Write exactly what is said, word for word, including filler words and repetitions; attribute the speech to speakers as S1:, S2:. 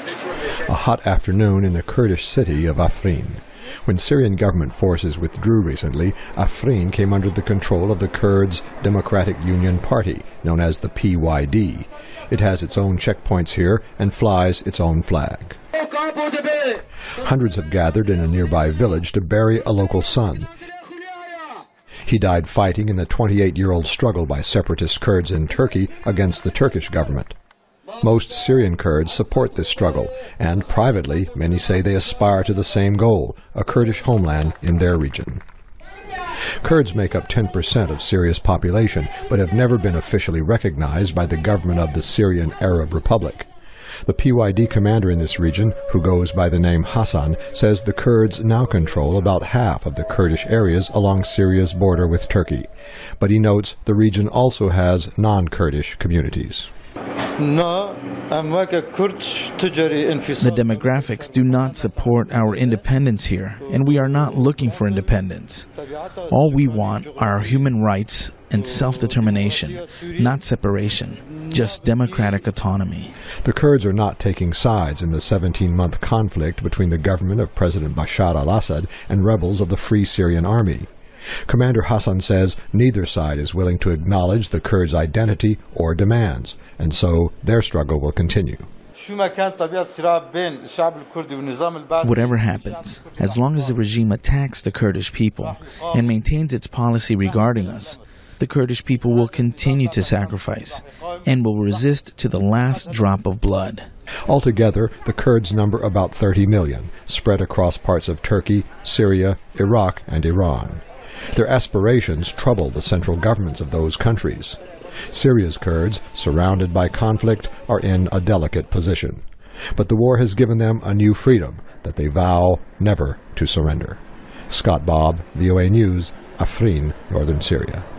S1: A hot afternoon in the Kurdish city of Afrin. When Syrian government forces withdrew recently, Afrin came under the control of the Kurds' Democratic Union Party, known as the P Y D. It has its own checkpoints here and flies its own flag. Hundreds have gathered in a nearby village to bury a local son. He died fighting in the twenty-eight-year-old struggle by separatist Kurds in Turkey against the Turkish government. Most Syrian Kurds support this struggle, and privately, many say they aspire to the same goal, a Kurdish homeland in their region. Kurds make up ten percent of Syria's population, but have never been officially recognized by the government of the Syrian Arab Republic. The P Y D commander in this region, who goes by the name Hassan, says the Kurds now control about half of the Kurdish areas along Syria's border with Turkey. But he notes the region also has non-Kurdish communities.
S2: The demographics do not support our independence here, and we are not looking for independence. All we want are human rights and self-determination, not separation, just democratic autonomy.
S1: The Kurds are not taking sides in the seventeen-month conflict between the government of President Bashar al-Assad and rebels of the Free Syrian Army. Commander Hassan says neither side is willing to acknowledge the Kurds' identity or demands, and so their struggle will continue.
S2: Whatever happens, as long as the regime attacks the Kurdish people and maintains its policy regarding us, the Kurdish people will continue to sacrifice and will resist to the last drop of blood.
S1: Altogether, the Kurds number about thirty million, spread across parts of Turkey, Syria, Iraq, and Iran. Their aspirations trouble the central governments of those countries. Syria's Kurds, surrounded by conflict, are in a delicate position. But the war has given them a new freedom that they vow never to surrender. Scott Bobb, V O A News, Afrin, Northern Syria.